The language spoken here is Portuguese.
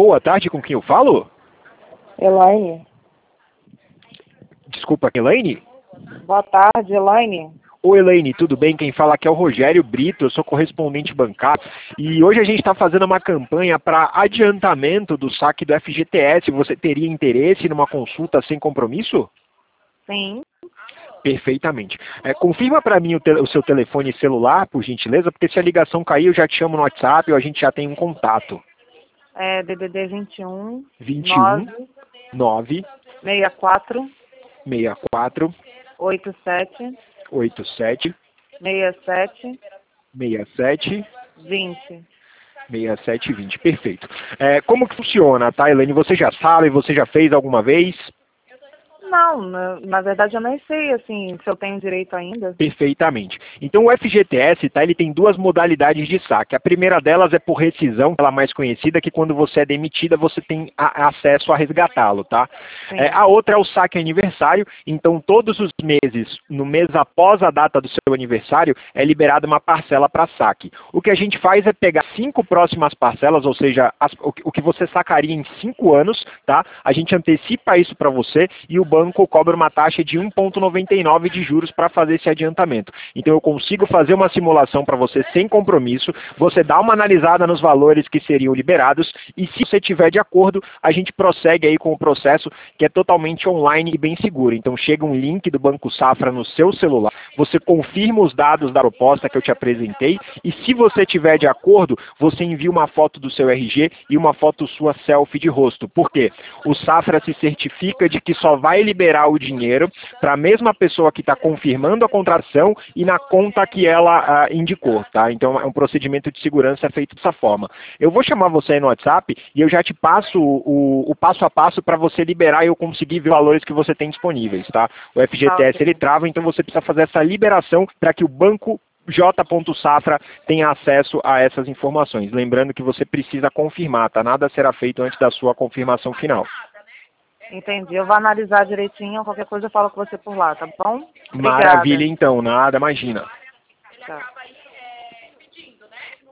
boa tarde, com quem eu falo? Elaine. Desculpa, Elaine? Boa tarde, Elaine. Oi, Elaine, tudo bem? Quem fala aqui é o Rogério Brito, eu sou correspondente bancário e hoje a gente está fazendo uma campanha para adiantamento do saque do FGTS. Você teria interesse numa consulta sem compromisso? Sim. Perfeitamente. Confirma para mim o seu telefone celular, por gentileza, porque se a ligação cair eu já te chamo no WhatsApp ou a gente já tem um contato. É DDD 21 21 9 64 64 87 87 67 67 20. 6720, perfeito. Como que funciona, tá, Elaine? Você já sabe, você já fez alguma vez? Não, na verdade eu nem sei, assim, se eu tenho direito ainda. Perfeitamente. Então o FGTS, tá, ele tem duas modalidades de saque. A primeira delas é por rescisão, ela mais conhecida, que quando você é demitida, você tem acesso a resgatá-lo, tá? A outra é o saque aniversário, então todos os meses, no mês após a data do seu aniversário, é liberada uma parcela para saque. O que a gente faz é pegar 5 próximas parcelas, ou seja, o que você sacaria em 5 anos, tá? A gente antecipa isso para você e o banco cobra uma taxa de 1,99 de juros para fazer esse adiantamento. Então eu consigo fazer uma simulação para você sem compromisso, você dá uma analisada nos valores que seriam liberados e se você tiver de acordo, a gente prossegue aí com o processo que é totalmente online e bem seguro. Então chega um link do Banco Safra no seu celular, você confirma os dados da proposta que eu te apresentei e se você tiver de acordo, você envia uma foto do seu RG e uma foto sua selfie de rosto. Por quê? O Safra se certifica de que só vai liberar o dinheiro para a mesma pessoa que está confirmando a contratação e na conta que ela indicou, tá? Então é um procedimento de segurança feito dessa forma. Eu vou chamar você aí no WhatsApp e eu já te passo o passo a passo para você liberar e eu conseguir ver os valores que você tem disponíveis, tá? O FGTS ele trava, então você precisa fazer essa liberação para que o banco J. Safra tenha acesso a essas informações. Lembrando que você precisa confirmar, tá? Nada será feito antes da sua confirmação final. Entendi. Eu vou analisar direitinho, qualquer coisa eu falo com você por lá, tá bom? Obrigada. Maravilha, então. Nada, imagina. Tchau.